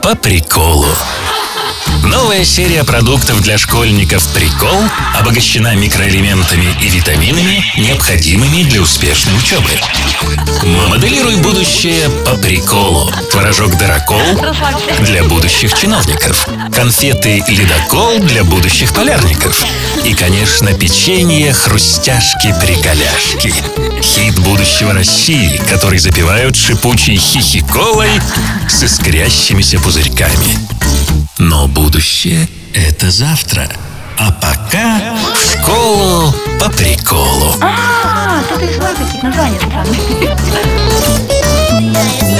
по приколу. Новая серия продуктов для школьников «Прикол» обогащена микроэлементами и витаминами, необходимыми для успешной учебы. Моделируй будущее по приколу. Творожок «Дырокол» для будущих чиновников. Конфеты «Ледокол» для будущих полярников. И, конечно, печенье «Хрустяшки-приколяшки». Хит будущего России, который запивают шипучей хихиколой с искрящимися пузырьками. Но будущее — это завтра. А пока в школу по приколу. Тут и свои какие-то названия странные.